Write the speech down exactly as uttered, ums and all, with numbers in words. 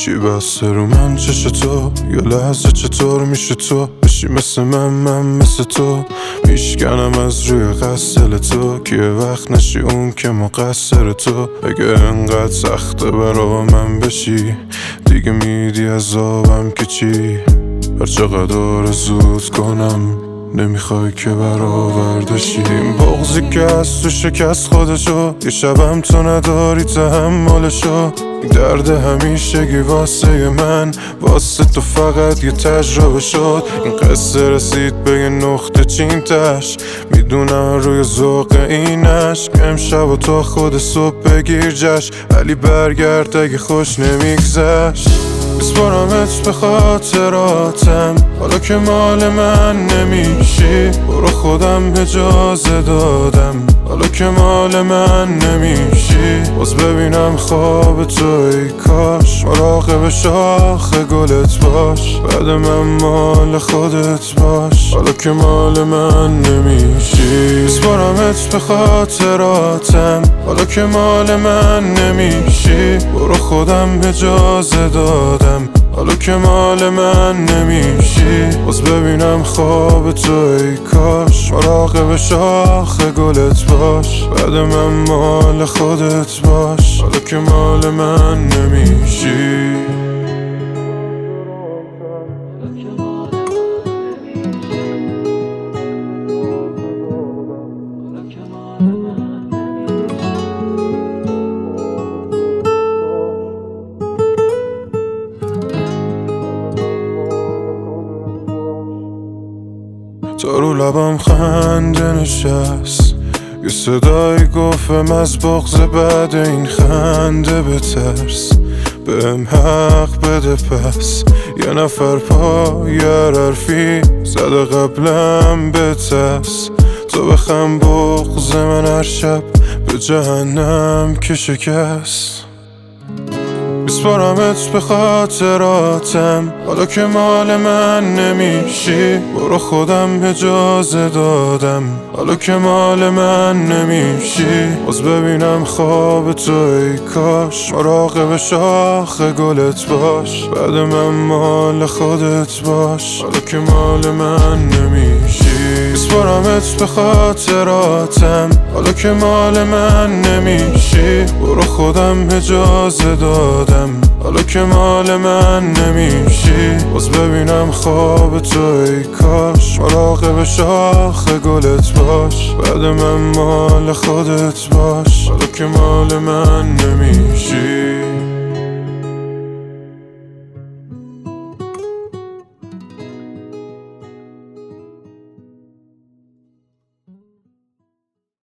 چی بسته رو من چش تو؟ یا لحظه چطور میشه تو بشی مثل من من مثل تو؟ میشکنم از روی قصل تو که وقت نشی اون که مقصر تو. اگه انقدر سخته برا من بشی دیگه میدی عذابم که چی؟ هر چقدر زود کنم نمیخوای که برآوردشی. این بغضی که از تو شکست خودشو یه شبم تو نداری تحملشو. این درد همیشگی واسه من واسه تو فقط یه تجربه شد. این قصه رسید به یه نقطه چین تش، میدونم روی ذوق اینش که امشب و تو خود صبح بگیر جشن. علی برگرد اگه خوش نمیگذشت. بسپارمت به خاطراتم حالا که مال من نمیشی. برو خودم اجازه دادم حالا که مال من نمیشی. باز ببینم خواب تو ای کاش مراقب شاخ گلت باش. بعد من مال خودت باش حالا که مال من نمیشی. بسپارمت به خاطراتم حالا که مال من نمیشی. برو خودم اجازه دادم حالا که مال من نمیشی. باز ببینم خواب تو ای کاش مراقب شاخ گلت باش. بعد من مال خودت باش حالا که مال من نمیشی. تا رو لبم خنده نشست، یه صدای گفتم از بغض بعد این خنده بترس. بهم حق بده پس یه نفر پای حرفی زده قبلم بترس. تو بخم بغض من هر شب به جهنم که شکست. بسپارمت به خاطراتم حالا که مال من نمیشی. برو خودم اجازه دادم حالا که مال من نمیشی. باز ببینم خواب تو ای کاش مراقب شاخ گلت باش. بعد من مال خودت باش حالا که مال من نمیشی. بسپارمت به خاطراتم حالا که مال من نمیشی. برو خودم اجازه دادم حالا که مال من نمیشی. باز ببینم خواب تو ای کاش مراقب شاخ گلت باش. بعد من مال خودت باش حالا که مال من نمیشی.